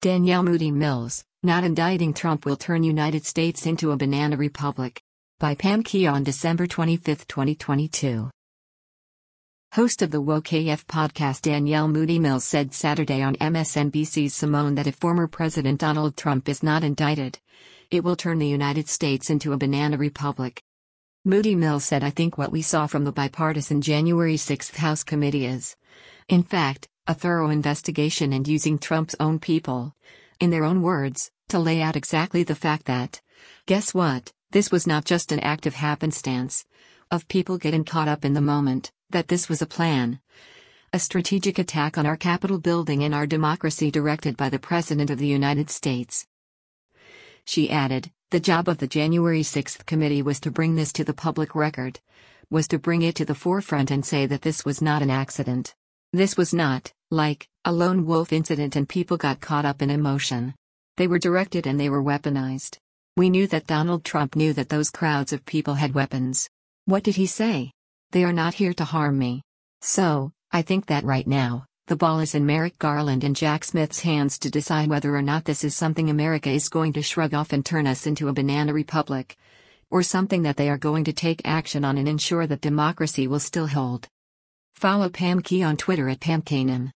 Danielle Moody Mills, not indicting Trump will turn United States into a banana republic. By Pam Key on December 25, 2022. Host of the Woke AF podcast Danielle Moody Mills said Saturday on MSNBC's Simone that if former President Donald Trump is not indicted, it will turn the United States into a banana republic. Moody Mills said, "I think what we saw from the bipartisan January 6 House committee is, in fact, a thorough investigation and using Trump's own people, in their own words, to lay out exactly the fact that, guess what, this was not just an act of happenstance, of people getting caught up in the moment, that this was a plan. A strategic attack on our Capitol building and our democracy directed by the President of the United States." She added, "The job of the January 6 committee was to bring this to the public record, was to bring it to the forefront and say that this was not an accident. This was not, like, a lone wolf incident and people got caught up in emotion. They were directed and they were weaponized. We knew that Donald Trump knew that those crowds of people had weapons. What did he say? They are not here to harm me. So, I think that right now, the ball is in Merrick Garland and Jack Smith's hands to decide whether or not this is something America is going to shrug off and turn us into a banana republic, or something that they are going to take action on and ensure that democracy will still hold." Follow Pam Key on Twitter at PamKanan.